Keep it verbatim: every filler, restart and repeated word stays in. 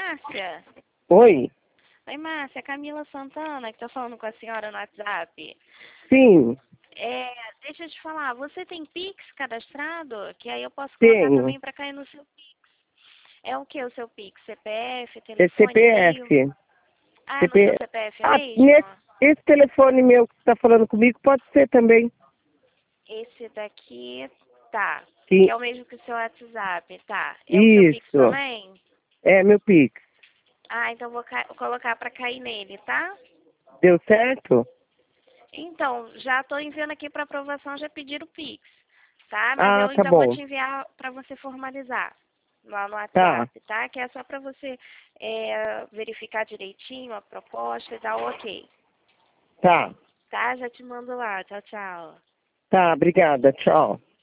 Márcia. Oi? Oi, Márcia. Camila Santana, que tá falando com a senhora no WhatsApp. Sim. É, deixa eu te falar, você tem Pix cadastrado? Que aí eu posso colocar Tenho. também para cair no seu Pix. É o que o seu Pix? C P F, É telefone, e-mail? C P F. Ah, é no seu C P... C P F Ah, mesmo? nesse, esse telefone meu que você está falando comigo pode ser também. Esse daqui, tá. Sim. Que é o mesmo que o seu WhatsApp, tá. É o seu Pix Isso. também? É meu Pix. Ah, então vou ca- colocar para cair nele, tá? Deu certo? Então, já estou enviando aqui para aprovação, já pediram o Pix, tá? Mas Ah, eu tá ainda vou bom. te enviar para você formalizar lá no Tá. WhatsApp, tá? Que é só para você é, verificar direitinho a proposta e dar o ok, Tá. tá? Já te mando lá. Tchau, tchau. Tá, obrigada. Tchau.